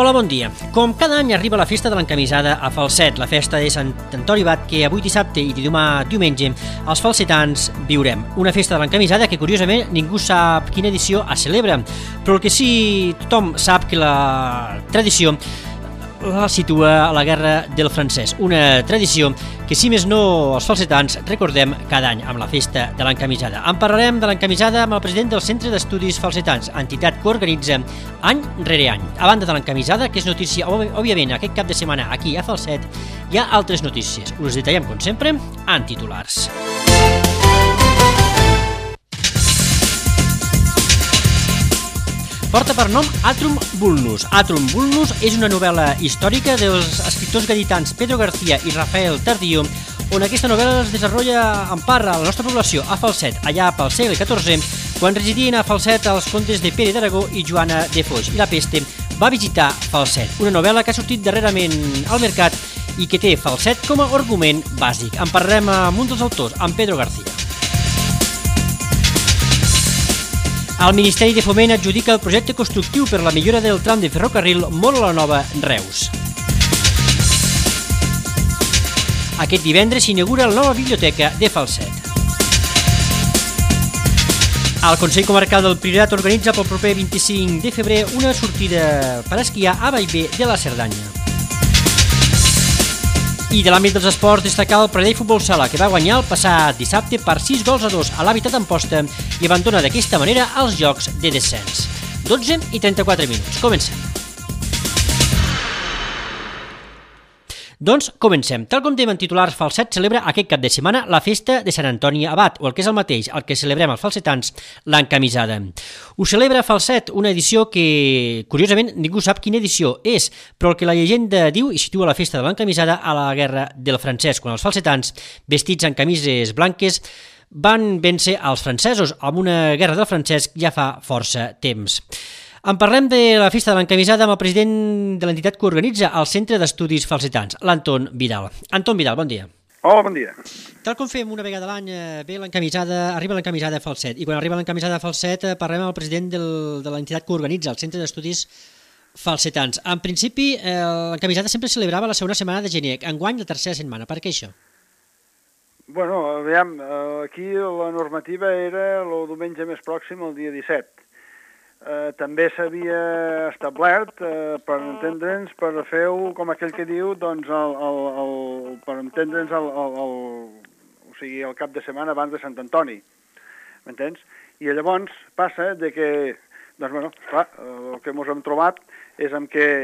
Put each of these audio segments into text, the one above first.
Hola, bon dia. Com cada any arriba la festa de l'encamisada a Falset, la festa de Sant Antoni Abat, que avui dissabte i demà diumenge els falsetans viurem. Una festa de l'encamisada que, curiosament, ningú sap quina edició es celebra, però el que sí tothom sap que la tradició la situa a la Guerra del Francès, una tradició que, si més no, els falsetans recordem cada any amb la festa de l'encamisada. En parlarem de l'encamisada amb el president del Centre d'Estudis Falsetans, entitat que organitza any rere any. A banda de l'encamisada, que és notícia, òbviament, aquest cap de setmana aquí a Falset, hi ha altres notícies. Us detallem, com sempre, en titulars. Porta per nom Atrum Vulnus. Atrum Vulnus és una novel·la històrica dels escriptors gaditans Pedro García i Rafael Tardío, on aquesta novel·la es desenvolupa en part a la nostra població, a Falset, allà pel segle XIV, quan residien a Falset els contes de Pere d'Aragó i Joana de Foix, i la peste va visitar Falset. Una novel·la que ha sortit darrerament al mercat i que té Falset com a argument bàsic. En parlarem amb un dels autors, amb Pedro García. El Ministeri de Foment adjudica el projecte constructiu per la millora del tram de ferrocarril Móra-la-Nova-Reus. Aquest divendres s'inaugura la nova biblioteca de Falset. El Consell Comarcal del Priorat organitza pel proper 25 de febrer una sortida per esquiar a Bellver de la Cerdanya. I de l'àmbit dels esports destacar el Pradell Futbol Sala, que va guanyar el passat dissabte per 6-2 a l'Hàbitat d'Amposta i abandona d'aquesta manera els jocs de descens. 12 i 34 minuts. Comencem. Doncs comencem. Tal com dèiem en titulars, Falset celebra aquest cap de setmana la festa de Sant Antoni Abat, o el que és el mateix, el que celebrem els falsetans, l'encamisada. Ho celebra Falset, una edició que, curiosament, ningú sap quina edició és, però el que la llegenda diu i situa la festa de l'encamisada a la Guerra del Francès, quan els falsetans, vestits en camises blanques, van vèncer als francesos amb una guerra del francès ja fa força temps. En parlem de la festa de l'encamisada amb el president de l'entitat que organitza el Centre d'Estudis Falsetans, l'Anton Vidal. Anton Vidal, bon dia. Hola, bon dia. Tal com fem una vegada a l'any, arriba l'encamisada a Falset, i quan arriba l'encamisada a Falset parlem amb el president de l'entitat que organitza el Centre d'Estudis Falsetans. En principi, l'encamisada sempre es celebrava la segona setmana de gener, enguany la tercera setmana. Per què això? Bueno, aviam, aquí la normativa era el diumenge més pròxim, el dia 17. També s'havia establert, per entendre'ns, per fer-ho, com aquell que diu, doncs, per entendre'ns o sigui, el cap de setmana abans de Sant Antoni, m'entens? I llavors passa de que, doncs, bueno, clar, el que ens hem trobat és amb que,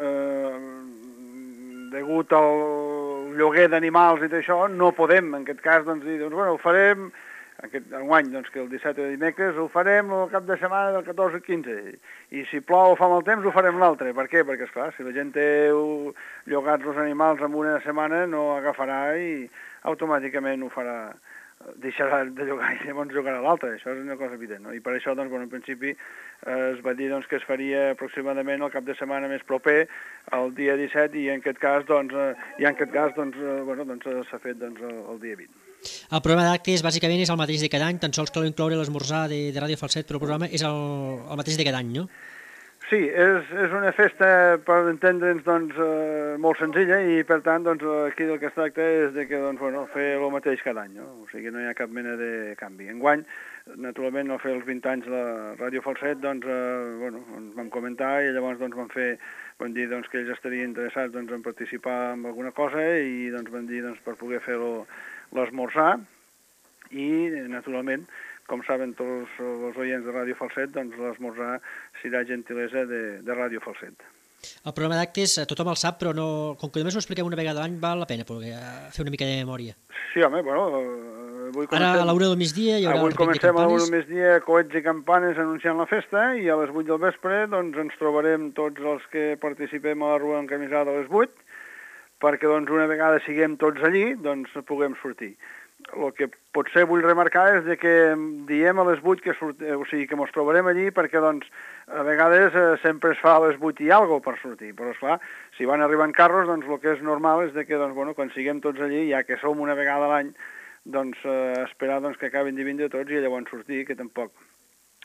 degut al lloguer d'animals i d'això, no podem, en aquest cas, doncs, dir, doncs, bueno, ho farem aquest enguany, doncs, que el 17 de dimecres ho farem el cap de setmana del 14 al 15, i si plou o fa mal temps ho farem l'altre. Per què? Perquè, esclar, si la gent té llogats els animals en una setmana no agafarà i automàticament ho farà, deixarà de llogar i llavors jugarà l'altre. Això és una cosa evident, no? I per això, doncs, bueno, en principi es va dir, doncs, que es faria aproximadament el cap de setmana més proper, el dia 17, i en aquest cas, doncs, bueno, doncs s'ha fet, doncs, el dia 20. El programa d'actes bàsicament és el mateix de cada any, tan sols cal incloure l'esmorzar de Ràdio Falset, però el programa és el mateix de cada any, no? Sí, és una festa, per entendre'ns, doncs, molt senzilla, i per tant, doncs, aquí del que es tracta és de que, doncs, bueno, fer el mateix cada any, no? O sigui, no hi ha cap mena de canvi. Enguany, naturalment, no fer els 20 anys la Ràdio Falset, doncs, bueno, ens vam comentar i llavors, doncs, vam dir, doncs, que ells estarien interessats, doncs, en participar en alguna cosa i, doncs, vam dir, doncs, per poder fer-ho l'esmorzar i, naturalment, com saben tots els oients de Ràdio Falset, doncs l'esmorzar serà gentilesa de Ràdio Falset. El programa d'actes tothom el sap, però no, com que només ho expliquem una vegada a l'any, val la pena fer una mica de memòria. Sí, home, bueno, ara a l'hora del migdia hi haurà avui comencem a l'hora del migdia, coets i campanes anunciant la festa, i a les 8 del vespre doncs ens trobarem tots els que participem a la rua encamisada a les 8, perquè doncs una vegada siguem tots allí, doncs puguem sortir. El que potser vull remarcar és que diem a les 8 que ens trobarem allí perquè doncs a vegades sempre es fa a les 8 i alguna per sortir, però esclar, si van arribant carros, doncs el que és normal és que doncs, bueno, quan siguem tots allí, ja que som una vegada a l'any, doncs esperar doncs, que acabin de vindre tots i llavors sortir, que tampoc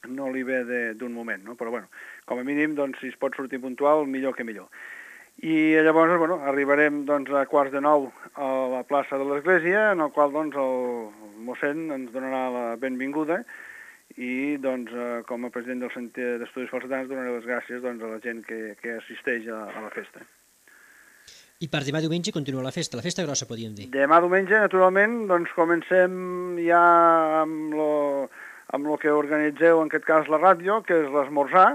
no li ve d'un moment, no? Però, bueno, com a mínim, doncs, si es pot sortir puntual, millor que millor. I llavors, bueno, arribarem doncs, a 8:45 a la plaça de l'Església, en el qual doncs, el mossèn ens donarà la benvinguda i doncs, com a president del Centre d'Estudis Falsetans donaré les gràcies doncs, a la gent que assisteix a la festa. I per demà diumenge continua la festa grossa, podríem dir. Demà diumenge, naturalment, doncs comencem ja amb lo que organitzeu, en aquest cas la ràdio, que és l'esmorzar.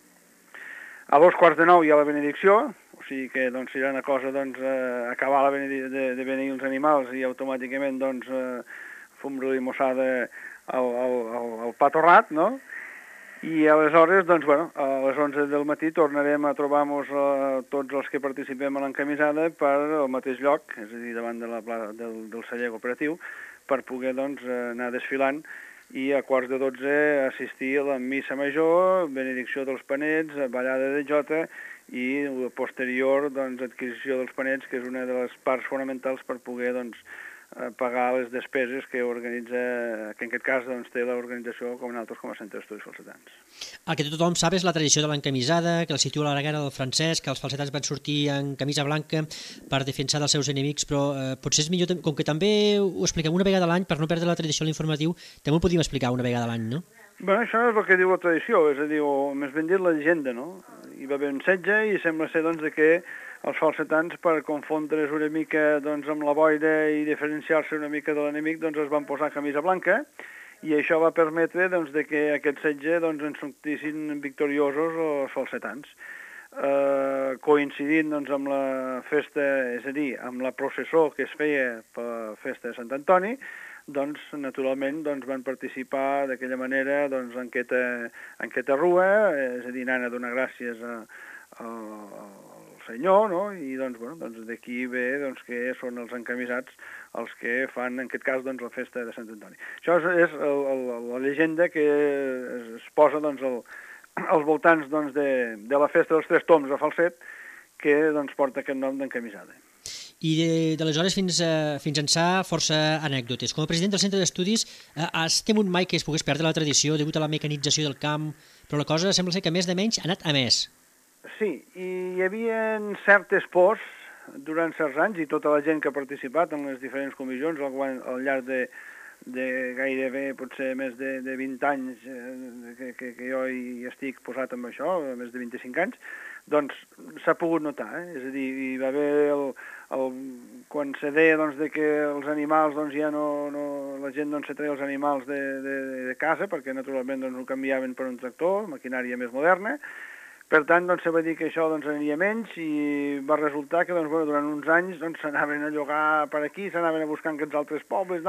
A 8:45 hi ha la benedicció, o sigui que doncs, serà una cosa doncs, acabar de beneir els animals i automàticament doncs, fum-li mossada al pa torrat, no? I aleshores, doncs, bueno, a les 11 del matí tornarem a trobar-nos tots els que participem a l'encamisada per al mateix lloc, és a dir, davant de del celler cooperatiu, per poder doncs, anar desfilant i a 11:45 assistir a la missa major, benedicció dels panets, ballada de jota i posterior doncs, adquisició dels panets, que és una de les parts fonamentals per poder doncs, pagar les despeses que organitza, que en aquest cas doncs, té l'organització com nosaltres com a Centre d'Estudis Falsetans. El que tothom sap és la tradició de l'encamisada, que la situa a la guerra del francès, que els falsetans van sortir en camisa blanca per defensar dels seus enemics, però potser és millor, com que també ho expliquem una vegada a l'any, per no perdre la tradició a l'informatiu, també ho podíem explicar una vegada a l'any, no? Bé, això és el que diu la tradició, és a dir, o més ben dit la llegenda, no? Hi va haver un setge i sembla ser doncs, que els falsetans, per confondre's una mica doncs, amb la boira i diferenciar-se una mica de l'enemic, doncs es van posar camisa blanca i això va permetre doncs, que aquest setge doncs, en sortissin victoriosos els falsetans. Coincidint doncs, amb la festa, és a dir, amb la processó que es feia per la festa de Sant Antoni, doncs, naturalment, doncs, van participar d'aquella manera doncs, en aquesta rua, és a dir, anant a donar gràcies al senyor, no? I doncs, bueno, doncs d'aquí ve doncs, que són els encamisats els que fan, en aquest cas, doncs, la festa de Sant Antoni. Això és la llegenda que es posa doncs, als voltants doncs, de la festa dels Tres Tombs a Falset, que doncs, porta aquest nom d'encamisada. I d'aleshores fins ençà força anècdotes. Com a president del Centre d'Estudis, has temut mai que es pogués perdre la tradició degut a la mecanització del camp, però la cosa sembla ser que més de menys ha anat a més. Sí, i hi havia certes pors durant certs anys i tota la gent que ha participat en les diferents comissions al llarg de gairebé potser més de 20 anys que jo hi estic posat amb això, més de 25 anys, doncs s'ha pogut notar, és a dir, hi va haver quan se deia doncs, que els animals doncs, ja la gent no se treia els animals de casa perquè naturalment doncs, ho canviaven per un tractor, maquinària més moderna. Per tant, doncs, se va dir que això doncs, aniria menys i va resultar que doncs, bueno, durant uns anys doncs, s'anaven a llogar per aquí, s'anaven a buscar en aquests altres pobles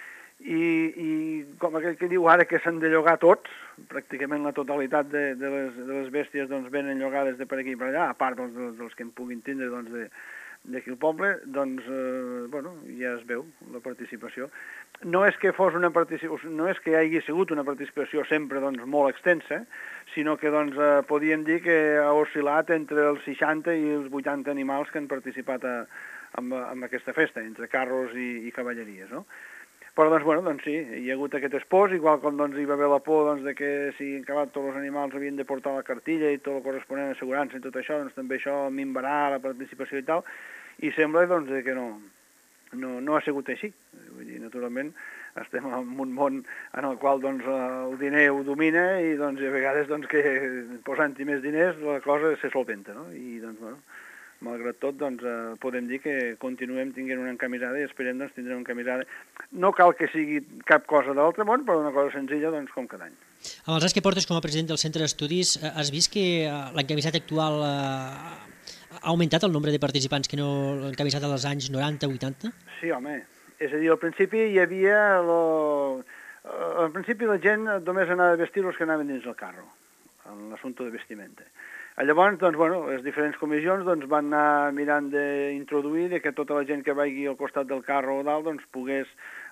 i com aquell que diu ara que s'han de llogar tots, pràcticament la totalitat de les bèsties doncs, venen llogades de per aquí i per allà, a part dels que en puguin tindre doncs, d'aquí al poble, doncs, bueno, ja es veu la participació. No és que fos una participació, no és que hi hagi sigut una participació sempre doncs, molt extensa, sinó que doncs, podíem dir que ha oscil·lat entre els 60 i els 80 animals que han participat en aquesta festa, entre carros i cavalleries, no? Però doncs, bueno, doncs sí, hi ha hagut aquest espòs, igual com doncs, hi va haver la por doncs, de que si en acabat tots els animals havien de portar la cartilla i tot el corresponent a assegurança i tot això, doncs també això minvarà la participació i tal, i sembla doncs, que no ha sigut així. Vull dir, naturalment, estem en un món en el qual doncs, el diner ho domina i doncs, a vegades doncs, que posant-hi més diners la cosa se solventa, no? I doncs, bueno, malgrat tot, doncs, podem dir que continuem tinguent una encamisada i esperem doncs, tindre una encamisada. No cal que sigui cap cosa de l'altre món, però una cosa senzilla doncs, com cada any. Amb els anys que portes com a president del Centre d'Estudis, has vist que l'encamisat actual ha augmentat el nombre de participants que no l'encamisat als anys 90-80? Sí, home. És a dir, al principi hi havia... Al principi la gent només anava a vestir els que anaven dins el carro, en l'assumpte de vestimenta. Llavors, doncs, bueno, les diferents comissions doncs, van anar mirant d'introduir que tota la gent que vagi al costat del carro o dalt doncs, pogués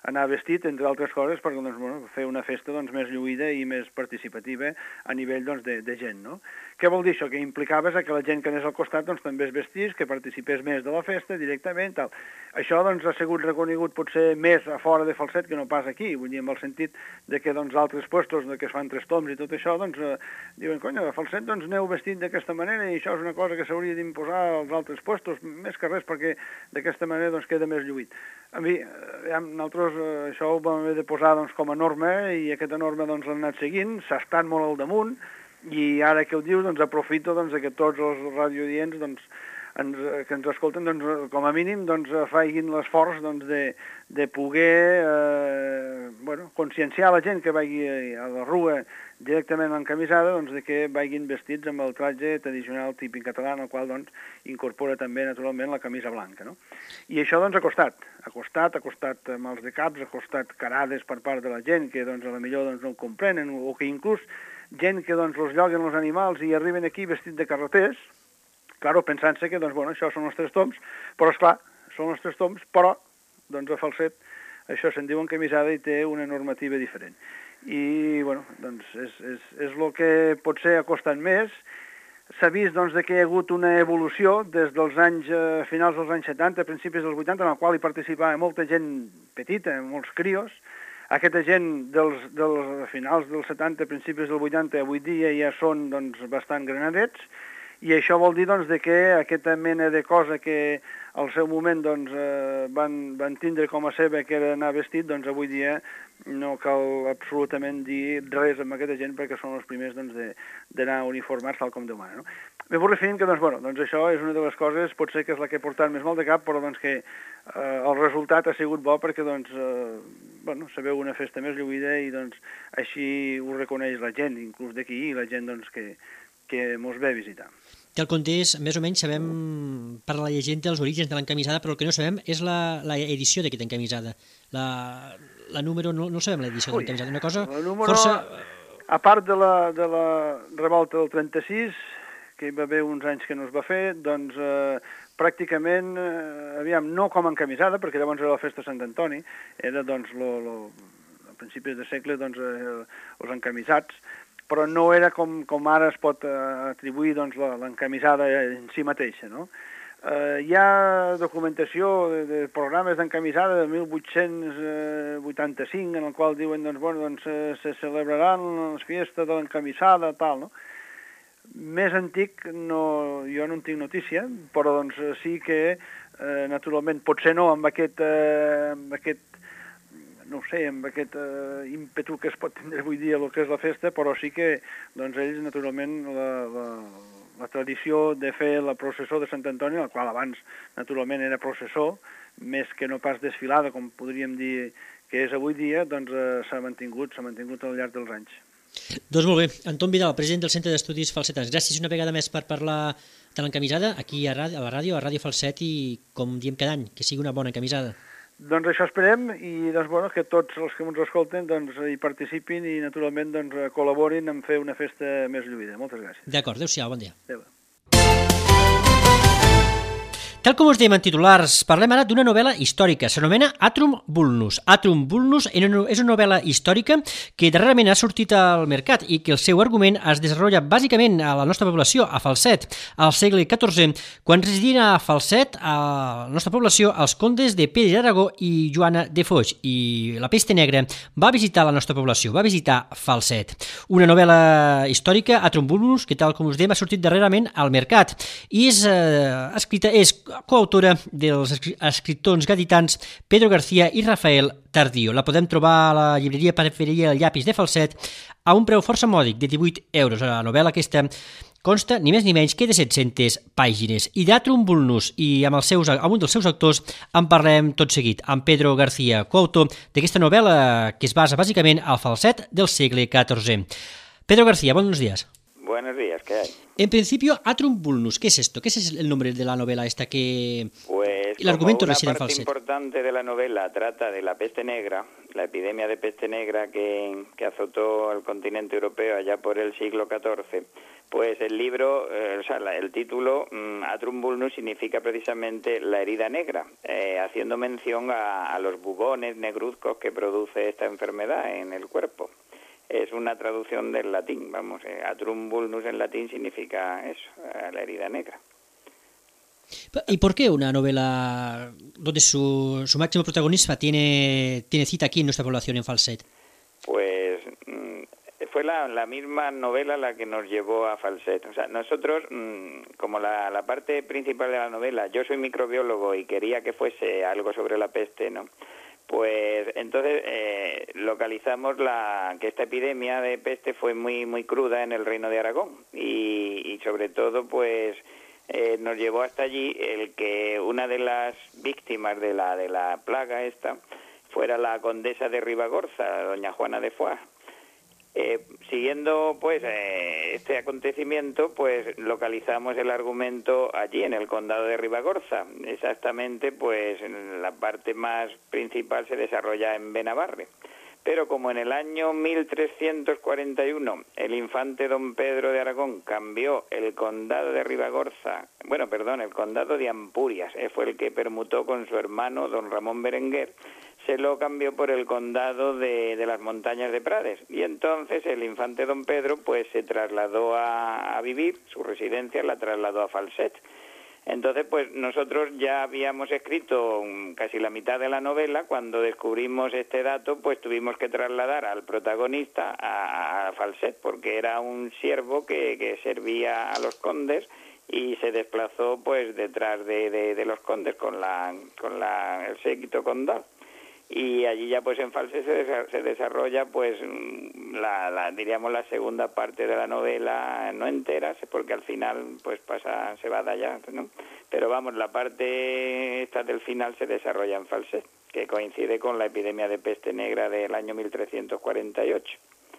anar vestit, entre altres coses, per doncs, bueno, fer una festa doncs, més lluïda i més participativa a nivell doncs, de gent, no? Què vol dir això? Que implicaves que la gent que anés al costat doncs, també es vestís, que participés més de la festa directament, tal. Això doncs, ha sigut reconegut potser més a fora de Falset que no pas aquí, vull dir, en el sentit de que doncs, altres puestos que es fan 3 toms i tot això, doncs, diuen, conya, a Falset doncs, aneu vestit d'aquesta manera i això és una cosa que s'hauria d'imposar als altres puestos, més que res perquè d'aquesta manera doncs, queda més lluït. A mi, nosaltres això ho vam haver de posar doncs, com a norma i aquesta norma doncs, l'hem anat seguint, s'ha estat molt al damunt i ara que ho dius doncs, aprofito doncs, que tots els radiodients doncs, que ens escolten, doncs, com a mínim, doncs, facin l'esforç doncs, de poder conscienciar la gent que vagi a la rua directament encamisada, doncs, de que vagin vestits amb el tratge tradicional típic català, en el qual doncs, incorpora també, naturalment, la camisa blanca. No? I això doncs, ha costat mals de caps, ha costat carades per part de la gent que doncs, a la millor doncs, no ho comprenen, o que inclús gent que doncs, els lloguen els animals i arriben aquí vestit de carreters, claro, pensant-se que doncs, bueno, això són els 3 toms, però esclar, són els 3 toms, però doncs, a Falset això se'n diu encamisada i té una normativa diferent. I bueno, doncs, és el que potser ha costat més. S'ha vist doncs, que hi ha hagut una evolució des dels anys finals dels anys 70, principis dels 80, en la qual hi participava molta gent petita, molts crios. Aquesta gent dels finals dels 70, principis dels 80, avui dia ja són doncs, bastant granadets, i això vol dir doncs, que aquesta mena de cosa que al seu moment doncs, van tindre com a seva que era anar vestit, doncs avui dia no cal absolutament dir res amb aquesta gent perquè són els primers doncs, d'anar uniformats tal com Déu mana. No? M'he vull referint que doncs, bueno, doncs això és una de les coses, potser que és la que he portat més mal de cap, però doncs, que el resultat ha sigut bo perquè doncs, bueno, sabeu una festa més lluïda i doncs, així ho reconeix la gent, inclús d'aquí, i la gent doncs, que mos ve a visitar. Tal com és, més o menys sabem per la llegenda dels orígens de l'encamisada, però el que no sabem és l'edició d'aquesta encamisada. La número, no sabem l'edició de l'encamisada, una cosa força... A part de la revolta del 36, que hi va haver uns anys que no es va fer, doncs pràcticament, aviam, no com a encamisada, perquè llavors era la festa de Sant Antoni, era doncs a principis de segle doncs, els encamisats, però no era com ara es pot atribuir doncs, l'encamisada en si mateixa. No? Hi ha documentació de programes d'encamisada de 1885 en el qual diuen doncs, bueno, doncs, se celebraran les festes de l'encamisada, tal, no? Més antic jo no en tinc notícia, però doncs, sí que naturalment, potser no amb aquest no ho sé, amb aquest ímpetu que es pot tindre avui dia el que és la festa, però sí que doncs, ells, naturalment, la tradició de fer la processó de Sant Antoni, la qual abans, naturalment, era processó, més que no pas desfilada, com podríem dir que és avui dia, doncs s'ha mantingut al llarg dels anys. Doncs molt bé. Anton Vidal, president del Centre d'Estudis Falsetans. Gràcies una vegada més per parlar de l'encamisada aquí a la ràdio, a Ràdio Falset, i com diem cada any, que sigui una bona encamisada. Doncs això esperem i doncs, bueno, que tots els que ens escolten doncs, hi participin i naturalment doncs, col·laborin en fer una festa més lluïda. Moltes gràcies. D'acord, adéu-siau, bon dia. Adéu. Tal com us dèiem en titulars, parlem ara d'una novel·la històrica. S'anomena Atrum Vulnus. Atrum Vulnus és una novel·la històrica que darrerament ha sortit al mercat i que el seu argument es desenvolupa bàsicament a la nostra població, a Falset, al segle XIV, quan residien a Falset, a la nostra població, els condes de Pere d'Aragó i Joana de Foix. I la pesta negra va visitar la nostra població, va visitar Falset. Una novel·la històrica, Atrum Vulnus, que tal com us dèiem ha sortit darrerament al mercat. I és coautora dels escriptors gaditans Pedro García i Rafael Tardío. La podem trobar a la llibreria Periferia del Llapis de Falset a un preu força mòdic de 18 euros. La novel·la aquesta consta ni més ni menys que de 700 pàgines. I d'Atrum Vulnus i amb un dels seus autors en parlem tot seguit, amb Pedro García, coautor d'aquesta novel·la que es basa bàsicament al Falset del segle XIV. Pedro García, buenos días. Buenos días, ¿qué hay? En principio, Atrum Vulnus, ¿qué es esto? ¿Qué es el nombre de la novela esta que...? Pues el argumento Una reside en parte Falset. importante de la novela trata de la peste negra, la epidemia de peste negra que azotó al continente europeo allá por el siglo XIV. Pues el libro, el título, Atrum vulnus, significa precisamente la herida negra, haciendo mención a los bubones negruzcos que produce esta enfermedad en el cuerpo. Es una traducción del latín, Atrum vulnus en latín significa eso, la herida negra. ¿Y por qué una novela donde su máximo protagonista tiene cita aquí en nuestra población, en Falset? Pues fue la misma novela la que nos llevó a Falset. O sea, nosotros, como la parte principal de la novela, yo soy microbiólogo y quería que fuese algo sobre la peste, ¿no? Pues entonces localizamos que esta epidemia de peste fue muy muy cruda en el Reino de Aragón y sobre todo pues nos llevó hasta allí el que una de las víctimas de la plaga esta fuera la condesa de Ribagorza, doña Juana de Foix. Siguiendo pues este acontecimiento, pues localizamos el argumento allí en el condado de Ribagorza. Exactamente, pues la parte más principal se desarrolla en Benabarre. Pero como en el año 1341 el infante don Pedro de Aragón cambió el condado de Ribagorza, el condado de Ampurias, fue el que permutó con su hermano don Ramón Berenguer, se lo cambió por el condado de las montañas de Prades. Y entonces el infante don Pedro pues se trasladó a vivir, su residencia la trasladó a Falset. Entonces, pues nosotros ya habíamos escrito casi la mitad de la novela. Cuando descubrimos este dato, pues tuvimos que trasladar al protagonista a Falset, porque era un siervo que servía a los condes y se desplazó pues detrás de los condes con el séquito condal. Y allí ya pues en Falset se desarrolla pues diríamos la segunda parte de la novela, no entera, porque al final pues se va de allá, ¿no? Pero la parte esta del final se desarrolla en Falset, que coincide con la epidemia de peste negra del año 1348.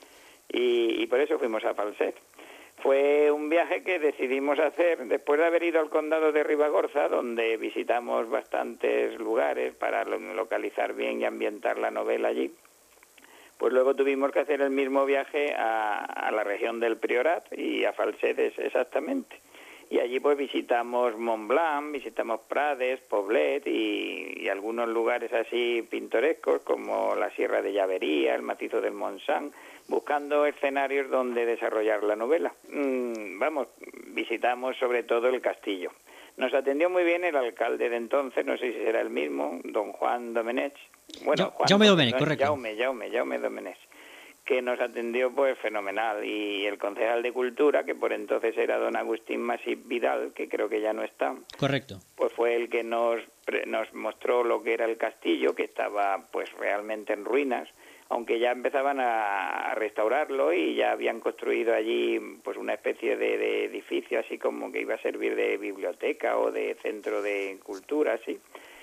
Y por eso fuimos a Falset. Fue un viaje que decidimos hacer después de haber ido al condado de Ribagorza, donde visitamos bastantes lugares para localizar bien y ambientar la novela allí. Pues luego tuvimos que hacer el mismo viaje a la región del Priorat y a Falset exactamente. Y allí pues visitamos Montblanc, visitamos Prades, Poblet y algunos lugares así pintorescos como la Sierra de Llavería, el macizo del Montsant, buscando escenarios donde desarrollar la novela. Visitamos sobre todo el castillo. Nos atendió muy bien el alcalde de entonces, no sé si será el mismo, don Juan Domenech. Jaume Domenech, correcto. Jaume Domenech, que nos atendió pues fenomenal. Y el concejal de Cultura, que por entonces era don Agustín Masip Vidal, que creo que ya no está. Correcto. Pues fue el que nos mostró lo que era el castillo, que estaba pues realmente en ruinas, aunque ya empezaban a restaurarlo y ya habían construido allí pues una especie de edificio así como que iba a servir de biblioteca o de centro de cultura, así.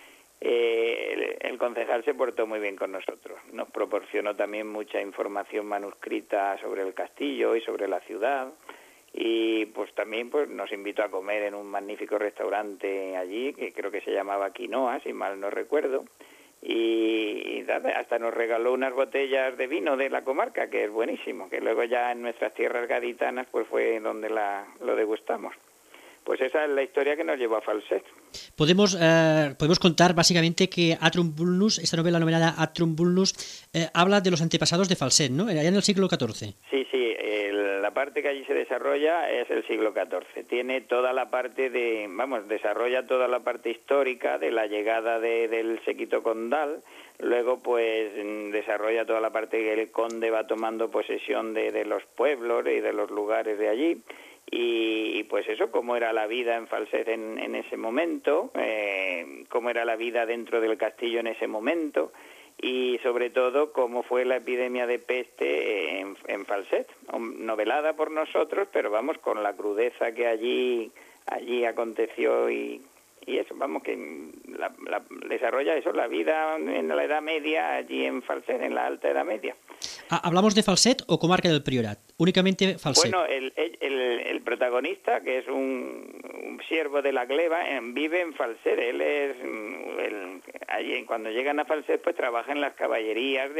El concejal se portó muy bien con nosotros, nos proporcionó también mucha información manuscrita sobre el castillo y sobre la ciudad, y pues también pues nos invitó a comer en un magnífico restaurante allí, que creo que se llamaba Quinoa, si mal no recuerdo, y hasta nos regaló unas botellas de vino de la comarca, que es buenísimo, que luego ya en nuestras tierras gaditanas pues fue donde lo degustamos. Pues esa es la historia que nos llevó a Falset. Podemos contar básicamente que Atrum vulnus, esta novela nominada Atrum vulnus, habla de los antepasados de Falset, ¿no? Allá en el siglo XIV. Sí, la parte que allí se desarrolla es el siglo XIV. Tiene toda la parte desarrolla toda la parte histórica de la llegada del séquito condal. Luego, pues, desarrolla toda la parte que el conde va tomando posesión de los pueblos y de los lugares de allí. Y pues eso, cómo era la vida en Falset en ese momento, cómo era la vida dentro del castillo en ese momento, y sobre todo cómo fue la epidemia de peste en Falset, novelada por nosotros, pero con la crudeza que allí aconteció y eso, que desarrolla eso, la vida en la Edad Media allí en Falset, en la Alta Edad Media. ¿Hablamos de Falset o comarca del Priorat? Únicamente Falset. Bueno, el protagonista, que es un siervo de la gleba, vive en Falset. Él es allí, cuando llegan a Falset, pues trabaja en las caballerías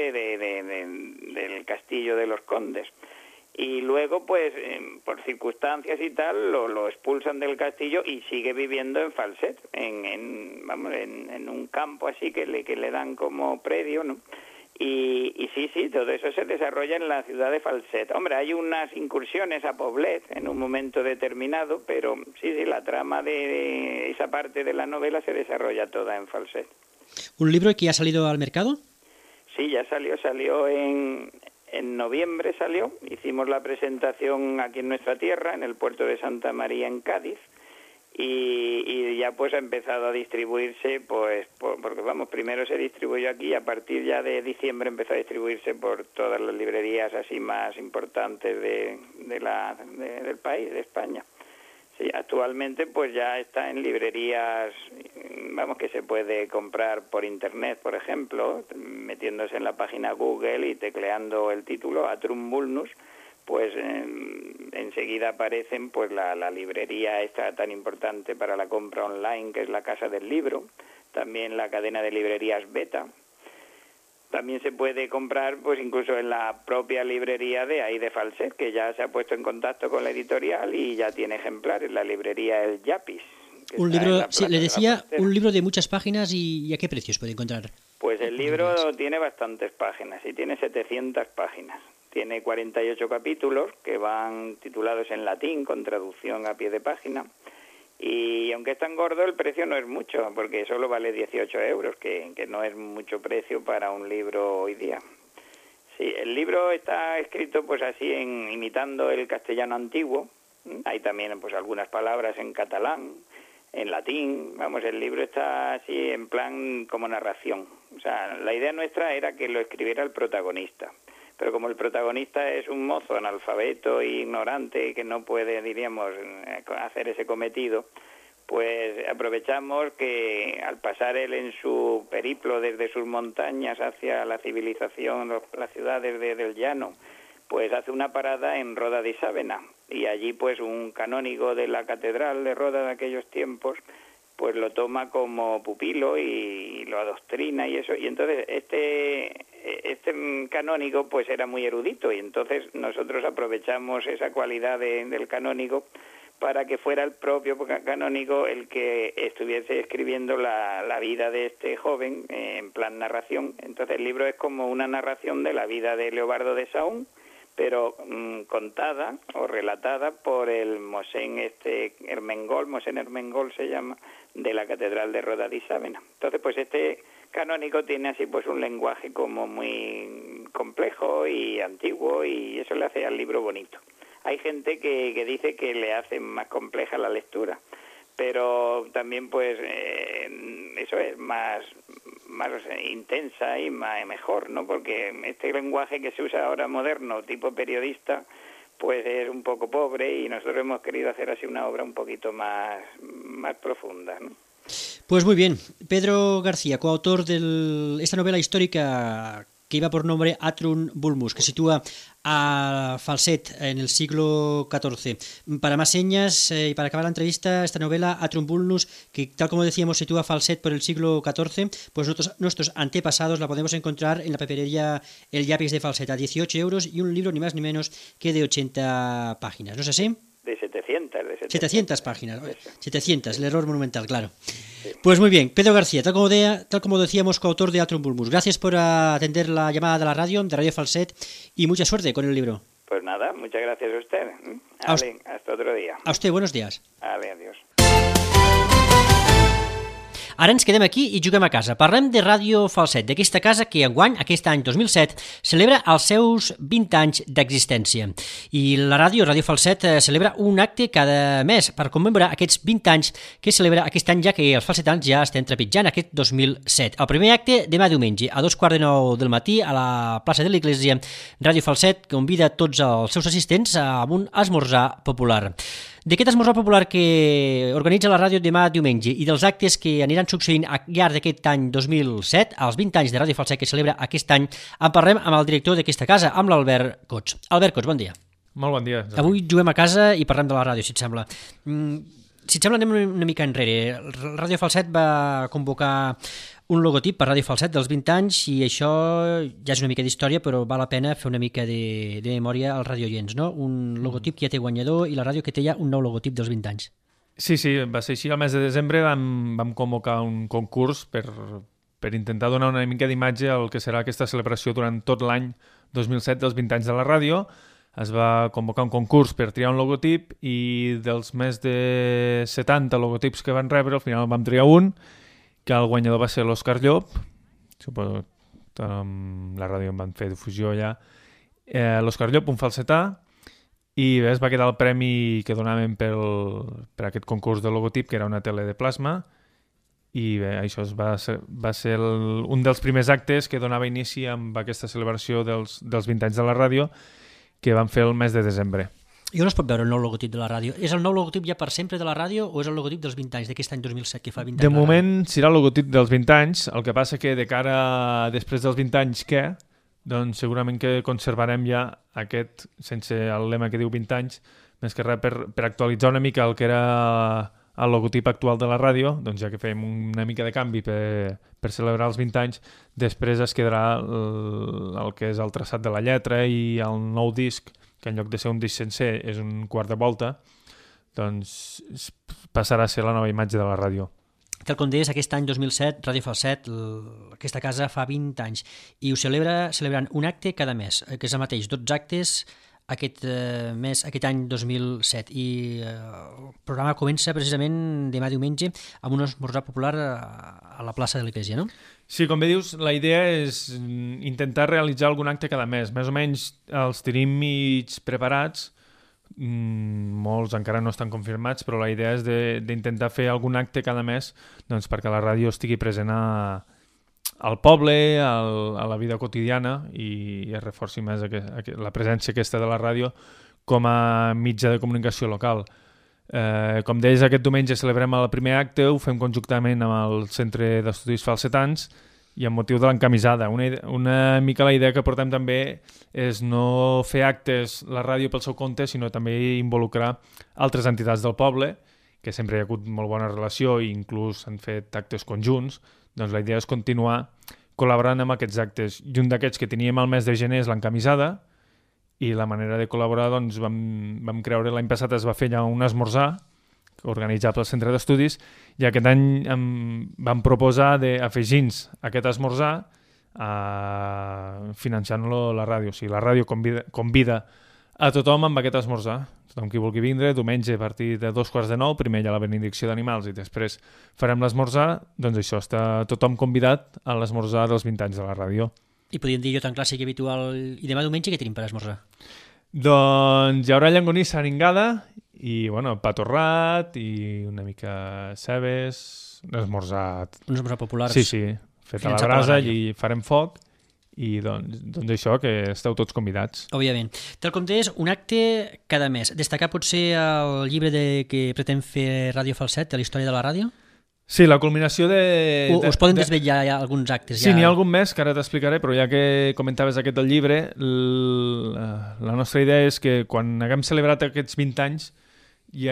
del castillo de los condes. Y luego, pues, por circunstancias y tal, lo expulsan del castillo y sigue viviendo en Falset, en un campo así que le dan como predio, ¿no? Y sí, todo eso se desarrolla en la ciudad de Falset. Hombre, hay unas incursiones a Poblet en un momento determinado, pero sí, la trama de esa parte de la novela se desarrolla toda en Falset. ¿Un libro que ya ha salido al mercado? Sí, ya salió en noviembre salió, hicimos la presentación aquí en nuestra tierra, en el puerto de Santa María en Cádiz, y ya pues ha empezado a distribuirse, pues porque primero se distribuyó aquí y a partir ya de diciembre empezó a distribuirse por todas las librerías así más importantes del país, de España. Sí, actualmente pues ya está en librerías, que se puede comprar por internet, por ejemplo, metiéndose en la página Google y tecleando el título Atrum Vulnus, pues enseguida aparecen pues la librería esta tan importante para la compra online, que es la Casa del Libro, también la cadena de librerías Beta. También se puede comprar pues incluso en la propia librería de ahí de Falset, que ya se ha puesto en contacto con la editorial y ya tiene ejemplares, la librería El Yapis. Un libro, sí, le decía, un libro de muchas páginas, ¿y a qué precios puede encontrar? Pues el libro tiene bastantes páginas y tiene 700 páginas. Tiene 48 capítulos que van titulados en latín con traducción a pie de página. Y aunque es tan gordo, el precio no es mucho, porque solo vale 18 euros, que no es mucho precio para un libro hoy día. Sí, el libro está escrito pues así, imitando el castellano antiguo. Hay también pues algunas palabras en catalán, en latín. El libro está así en plan como narración. O sea, la idea nuestra era que lo escribiera el protagonista. Pero como el protagonista es un mozo analfabeto e ignorante que no puede, diríamos, hacer ese cometido, pues aprovechamos que al pasar él en su periplo desde sus montañas hacia la civilización, las ciudades del llano, pues hace una parada en Roda de Sávena. Y allí pues un canónigo de la catedral de Roda de aquellos tiempos pues lo toma como pupilo y lo adoctrina y eso. Y entonces este canónigo pues era muy erudito y entonces nosotros aprovechamos esa cualidad del canónigo para que fuera el propio canónigo el que estuviese escribiendo la vida de este joven en plan narración. Entonces el libro es como una narración de la vida de Leobardo de Sahún, pero contada o relatada por el Mosén Ermengol se llama, de la Catedral de Roda de Sávena. Entonces, pues este canónigo tiene así pues un lenguaje como muy complejo y antiguo y eso le hace al libro bonito. Hay gente que dice que le hace más compleja la lectura, pero también pues eso es más intensa y mejor, ¿no? Porque este lenguaje que se usa ahora moderno, tipo periodista, pues es un poco pobre y nosotros hemos querido hacer así una obra un poquito más profunda, ¿no? Pues muy bien. Pedro García, coautor de esta novela histórica que iba por nombre Atrum Vulnus, que sitúa a Falset en el siglo XIV. Para más señas y para acabar la entrevista, esta novela Atrum Vulnus, que tal como decíamos sitúa Falset por el siglo XIV, pues nuestros antepasados la podemos encontrar en la papelería El Yapis de Falset a 18 euros y un libro ni más ni menos que de 80 páginas. ¿No es así? De 700. 700 páginas. Eso. 700, el error monumental, claro. Sí. Pues muy bien, Pedro García, tal como decíamos, coautor de Atrum Vulnus. Gracias por atender la llamada de la radio, de Radio Falset, y mucha suerte con el libro. Pues nada, muchas gracias a usted. Hasta otro día. A usted, buenos días. Adiós. Ara ens quedem aquí i juguem a casa. Parlem de Ràdio Falset, d'aquesta casa que enguany, aquest any 2007, celebra els seus 20 anys d'existència. I la Ràdio Falset, celebra un acte cada mes per commemorar aquests 20 anys que celebra aquest any, ja que els falsetans ja estem trepitjant aquest 2007. El primer acte demà diumenge, a 2:45 del matí, a la plaça de l'Església, Ràdio Falset convida tots els seus assistents a un esmorzar popular. D'aquest esmorzar popular que organitza la ràdio demà diumenge i dels actes que aniran succeint al llarg d'aquest any 2007, als 20 anys de Ràdio Falset que celebra aquest any, en parlem amb el director d'aquesta casa, amb l'Albert Cots. Albert Cots, bon dia. Molt bon dia. Avui juguem a casa i parlem de la ràdio, si et sembla. Si et sembla, anem una mica enrere. Ràdio Falset va convocar un logotip per Ràdio Falset dels 20 anys i això ja és una mica d'història, però val la pena fer una mica de memòria als radioients, no? Un logotip que ja té guanyador i la ràdio que té ja un nou logotip dels 20 anys. Sí, va ser així. Al mes de desembre vam convocar un concurs per intentar donar una mica d'imatge al que serà aquesta celebració durant tot l'any 2007 dels 20 anys de la ràdio. Es va convocar un concurs per triar un logotip i dels més de 70 logotips que van rebre, al final vam triar un, que el guanyador va ser l'Òscar Llop. Suposo que la ràdio en van fer difusió allà. L'Òscar Llop, un falsetà, i bé, es va quedar el premi que donàvem per aquest concurs de logotip, que era una tele de plasma, i bé, això va ser un dels primers actes que donava inici amb aquesta celebració dels 20 anys de la ràdio, que van fer el mes de desembre. I on es pot veure el nou logotip de la ràdio? És el nou logotip ja per sempre de la ràdio o és el logotip dels 20 anys, d'aquest any 2007, que fa 20 anys? De moment serà el logotip dels 20 anys, el que passa que de cara a després dels 20 anys doncs segurament que conservarem ja aquest, sense el lema que diu 20 anys, més que res per actualitzar una mica el que era el logotip actual de la ràdio, doncs ja que fem una mica de canvi per celebrar els 20 anys, després es quedarà el que és el traçat de la lletra i el nou disc, que en lloc de ser un disc sencer és un quart de volta, doncs passarà a ser la nova imatge de la ràdio. Tal com deies, aquest any 2007, Ràdio Falset, aquesta casa fa 20 anys, i ho celebrant un acte cada mes, que és el mateix, 12 actes aquest any 2007, i el programa comença precisament demà diumenge amb un esmorzar popular a la plaça de l'Església, no? Sí, com bé dius, la idea és intentar realitzar algun acte cada mes. Més o menys els tenim mig preparats, molts encara no estan confirmats, però la idea és d'intentar fer algun acte cada mes, doncs, perquè la ràdio estigui present al poble, a la vida quotidiana, i es reforci més la presència aquesta de la ràdio com a mitjà de comunicació local. Com deies, aquest diumenge celebrem el primer acte, ho fem conjuntament amb el Centre d'Estudis Falsetans i amb motiu de l'encamisada. Una mica la idea que portem també és no fer actes la ràdio pel seu compte, sinó també involucrar altres entitats del poble, que sempre hi ha hagut molt bona relació i inclús s'han fet actes conjunts. Doncs la idea és continuar col·laborant amb aquests actes. I un d'aquests que teníem al mes de gener és l'encamisada, i la manera de col·laborar, doncs, vam creure, l'any passat es va fer ja un esmorzar organitzat pel Centre d'Estudis, i aquest any vam proposar d'afegir-nos aquest esmorzar financiant-lo la ràdio. O sigui, la ràdio convida a tothom amb aquest esmorzar. Tothom qui vulgui vindre, diumenge a partir de 8:45, primer hi ha la benedicció d'animals i després farem l'esmorzar, doncs això, està tothom convidat a l'esmorzar dels 20 anys de la ràdio. I podríem dir jo tan clàssic i habitual, i demà diumenge què tenim per esmorzar? Doncs hi haurà llangonissa aringada i, bueno, pa torrat i una mica cebes, un esmorzar popular. Sí, fet a la brasa, i farem foc, i doncs això, que esteu tots convidats. Òbviament. Tal com deies, un acte cada mes. Destacar potser el llibre que pretén fer Ràdio Falset, de la història de la ràdio? Sí, la culminació de... Us poden desvetllar ja alguns actes? Sí, n'hi ha algun més, que ara t'explicaré, però ja que comentaves aquest del llibre, la nostra idea és que quan haguem celebrat aquests 20 anys hi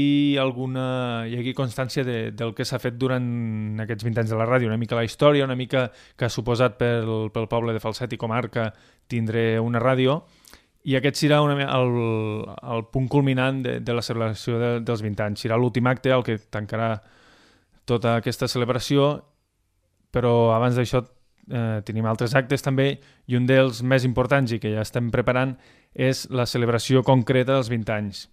hagi constància del que s'ha fet durant aquests 20 anys de la ràdio, una mica la història, una mica que ha suposat pel poble de Falset i comarca tindre una ràdio, i aquest serà el punt culminant de la celebració dels 20 anys. Serà l'últim acte, el que tancarà tota aquesta celebració, però abans d'això tenim altres actes també, i un dels més importants i que ja estem preparant és la celebració concreta dels 20 anys.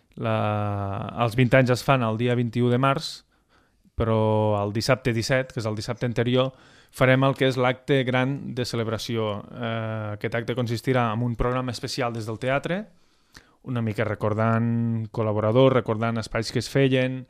Els 20 anys es fan el dia 21 de març, però el dissabte 17, que és el dissabte anterior, farem el que és l'acte gran de celebració. Aquest acte consistirà en un programa especial des del teatre, una mica recordant col·laboradors, recordant espais que es feien,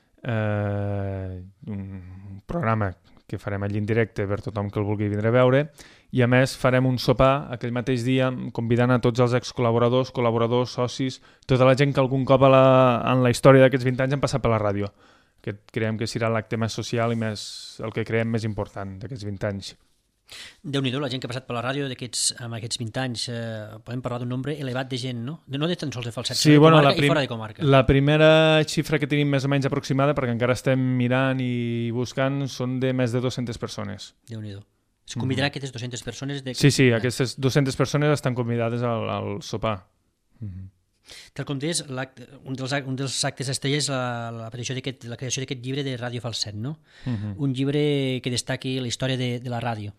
un programa que farem allí en directe per tothom que el vulgui vindre a veure, i a més farem un sopar aquell mateix dia convidant a tots els excol·laboradors, col·laboradors, socis, tota la gent que algun cop en la història d'aquests 20 anys han passat per la ràdio, que creiem que serà l'acte més social i el que creiem més important d'aquests 20 anys. Déu-n'hi-do, la gent que ha passat per la ràdio amb aquests 20 anys, podem parlar d'un nombre elevat de gent, no? No de tan sols de Falset, sí, de comarca i fora de comarca. La primera xifra que tenim més o menys aproximada, perquè encara estem mirant i buscant, són de més de 200 persones. Déu-n'hi-do. Es convidaran aquestes 200 persones? Sí, aquestes 200 persones estan convidades al sopar. Tal com deies, un dels actes estrella és la creació d'aquest llibre de Ràdio Falset, no? Un llibre que destaqui la història de la ràdio.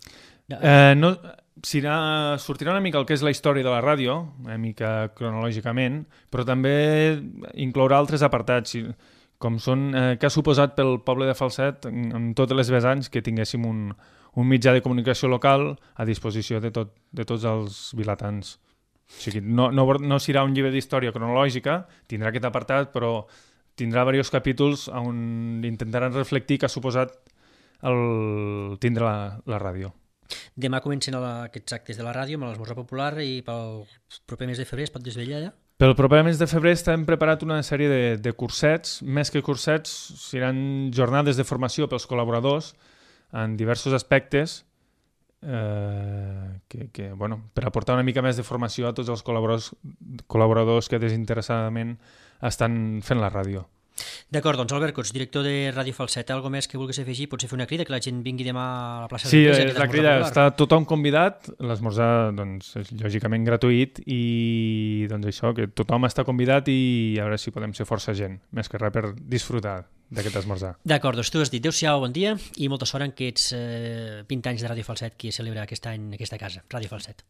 Sortirà una mica el que és la història de la ràdio, una mica cronològicament, però també inclourà altres apartats, com són què ha suposat pel poble de Falset en totes les vessants que tinguéssim un mitjà de comunicació local a disposició de tots els vilatans. O sigui, no serà un llibre d'història cronològica, tindrà aquest apartat, però tindrà diversos capítols on intentaran reflectir què ha suposat tindre la ràdio. Demà comencen aquests actes de la ràdio amb l'esmorzar popular i pel proper mes de febrer es pot desvetllar ja? Pel proper mes de febrer estem preparat una sèrie de cursets, més que cursets, seran jornades de formació pels col·laboradors en diversos aspectes per aportar una mica més de formació a tots els col·laboradors que desinteressadament estan fent la ràdio. D'acord, doncs Albert Cots, director de Ràdio Falset, alguna més que vulguis afegir? Potser fer una crida, que la gent vingui demà a la plaça de l'Empresa? Sí, és la crida, està tothom convidat, l'esmorzar doncs, és lògicament gratuït i doncs això, que tothom està convidat i a veure si podem ser força gent, més que res per disfrutar d'aquest esmorzar. D'acord, doncs tu has dit adéu-siau, bon dia i molta sort en aquests 20 anys de Ràdio Falset que celebra aquest any aquesta casa, Ràdio Falset.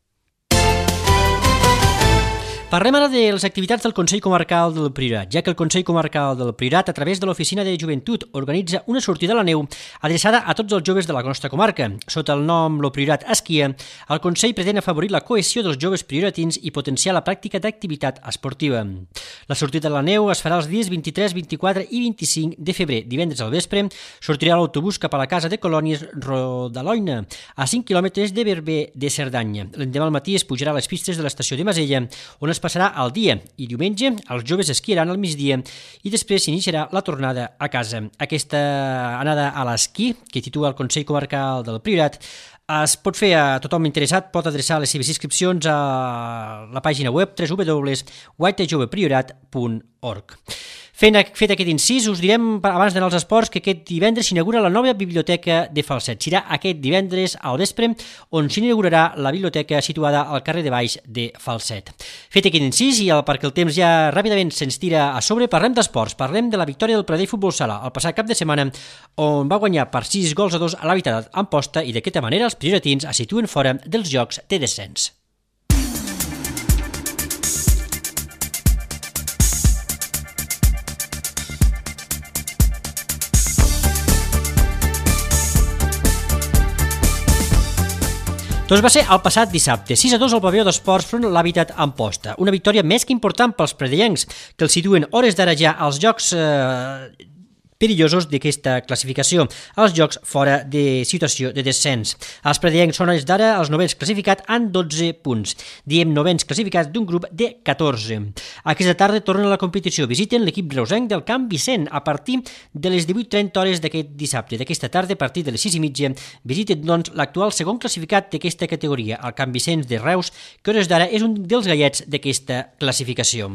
Parlem ara de les activitats del Consell Comarcal del Priorat, ja que el Consell Comarcal del Priorat, a través de l'Oficina de Joventut, organitza una sortida a la neu adreçada a tots els joves de la nostra comarca. Sota el nom Lo Priorat Esquia, el Consell pretén afavorir la cohesió dels joves prioratins i potenciar la pràctica d'activitat esportiva. La sortida a la neu es farà els dies 23, 24 i 25 de febrer. Divendres al vespre sortirà l'autobús cap a la casa de colònies Rodaloina, a 5 quilòmetres de Berber de Cerdanya. L'endemà al matí es pujarà a les pistes de l'estació de Masella, on es passarà al dia, i diumenge els joves esquiaran al migdia i després s'iniciarà la tornada a casa. Aquesta anada a l'esquí, que titula el Consell Comarcal del Priorat, es pot fer a tothom interessat, pot adreçar les seves inscripcions a la pàgina web www.guaitajovepriorat.org. Fet aquest incís, us direm, abans d'anar als esports, que aquest divendres s'inaugura la nova biblioteca de Falset. Serà aquest divendres al vespre on s'inaugurarà la biblioteca situada al carrer de Baix de Falset. Fet aquest incís, i perquè el temps ja ràpidament se'ns tira a sobre, parlem d'esports. Parlem de la victòria del Pradell Futbol Sala el passat cap de setmana, on va guanyar per 6-2 a l'Habitat Amposta i d'aquesta manera els prioratins es situen fora dels jocs de descens. Doncs va ser el passat dissabte, 6-2 al pavelló d'esports front a l'Habitat Amposta. Una victòria més que important pels pradellencs, que els situen hores d'ara ja als jocs perillosos d'aquesta classificació, als jocs fora de situació de descens. Els pradellencs són hores d'ara els novens classificats amb 12 punts. Diem novens classificats d'un grup de 14. Aquesta tarda tornen a la competició. Visiten l'equip reusenc del Camp Vicent a partir de les 18:30 hores d'aquest dissabte. D'aquesta tarda, a partir de les 6:30, visiten doncs l'actual segon classificat d'aquesta categoria, el Camp Vicent de Reus, que hores d'ara és un dels gallets d'aquesta classificació.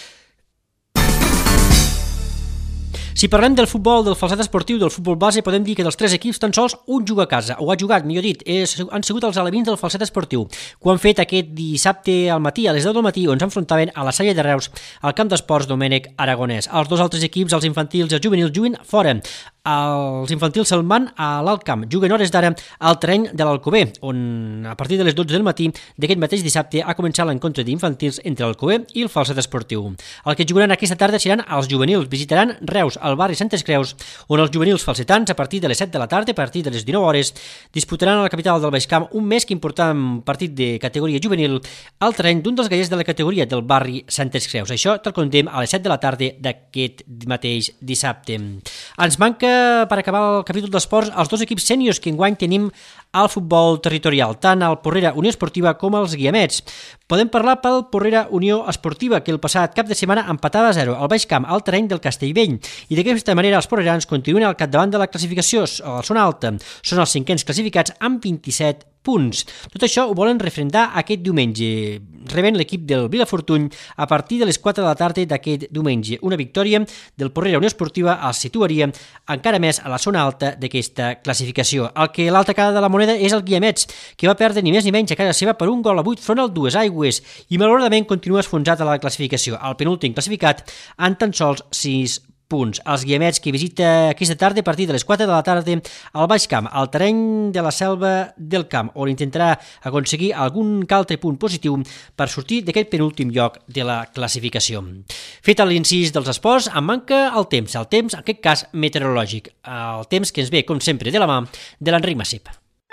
Si parlem del futbol, del Falset esportiu, del futbol base, podem dir que dels 3 equips tan sols un juga a casa, o ha jugat, millor dit, han sigut els alevins del Falset esportiu, que ho han fet aquest dissabte al matí, a les 10 del matí, on s'enfrontaven a la Salle de Reus, al camp d'esports Domènec Aragonès. Els dos altres equips, els infantils i els juvenils, juguen fora. Els infantils se'l van a l'alt camp, juguen hores d'ara al terreny de l'Alcover, on a partir de les 12 del matí d'aquest mateix dissabte ha començat l'encontre d'infantils entre l'Alcover i el Falset esportiu. El que jugaran aquesta tarda seran els juvenils, visitaran Reus, al barri Santes Creus, on els juvenils falsetans, a partir de les 7 de la tarda, a partir de les 19 hores, disputaran a la capital del Baix Camp un més que important partit de categoria juvenil al terreny d'un dels gallers de la categoria del barri Santes Creus. Això tal com dèiem a les 7 de la tarda d'aquest mateix dissabte. Ens manca per acabar el capítol d'esports els dos equips sèniors que enguany tenim al futbol territorial, tant el Porrera Unió Esportiva com els Guiamets. Podem parlar pel Porrera Unió Esportiva, que el passat cap de setmana empatava a 0 al Baix Camp al terreny del Castellvell, i d'aquesta manera els porrerans continuen al capdavant de la classificació, a la zona alta. Són els 5ens classificats amb 27 punts. Tot això ho volen refrendar aquest diumenge. Reben l'equip del Vilafortuny a partir de les 4 de la tarda d'aquest diumenge. Una victòria del Porrera Unió Esportiva els situaria encara més a la zona alta d'aquesta classificació. El que l'altra cara de la moneda és el Guiamets, que va perdre ni més ni menys a casa seva per 1-8 front al Duesaigües i malauradament continua esfonsat a la classificació. El penúltim classificat en tan sols 6 punts. Els Guiamets, que visita aquesta tarda a partir de les 4 de la tarda al Baix Camp, al terreny de la Selva del Camp, on intentarà aconseguir algun altre punt positiu per sortir d'aquest penúltim lloc de la classificació. Fet l'incís dels esports, em manca el temps, en aquest cas meteorològic, el temps que ens ve, com sempre, de la mà de l'Enric Massip.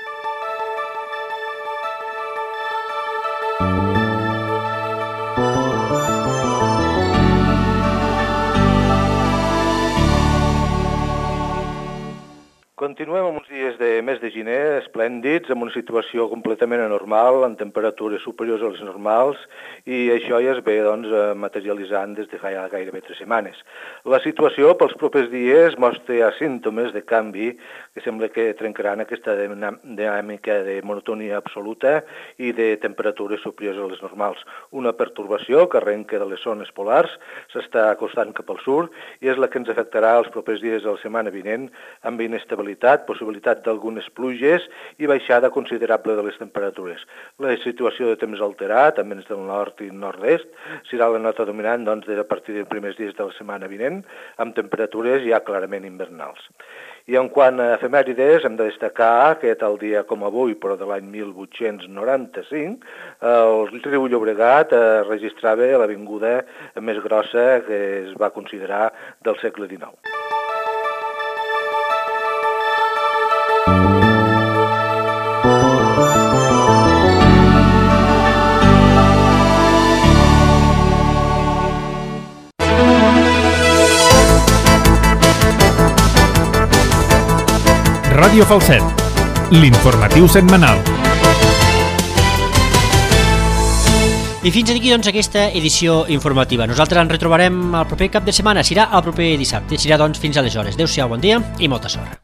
Continuem amb uns dies de mes de gener esplèndids, amb una situació completament anormal, amb temperatures superiors a les normals, i això ja es ve materialitzant des de fa ja gairebé 3 setmanes. La situació pels propers dies mostra símptomes de canvi que sembla que trencaran aquesta dinàmica de monotonia absoluta i de temperatures superiors a les normals. Una pertorbació que arrenca de les zones polars, s'està acostant cap al sud i és la que ens afectarà els propers dies de la setmana vinent amb inestabilitat, possibilitat d'algunes pluges i baixada considerable de les temperatures. La situació de temps alterat, amb vents del nord i nord-est, serà la nota dominant a partir dels primers dies de la setmana vinent, amb temperatures ja clarament invernals. I en quant a efemèrides, hem de destacar que tal dia com avui, però de l'any 1895, el riu Llobregat registrava l'avinguda més grossa que es va considerar del segle XIX. Ràdio Falset, l'informatiu setmanal. I fins aquí, doncs, aquesta edició informativa. Nosaltres ens retrobarem el proper cap de setmana, serà el proper dissabte. Serà, doncs, fins aleshores. Adéu-siau, bon dia i molta sort.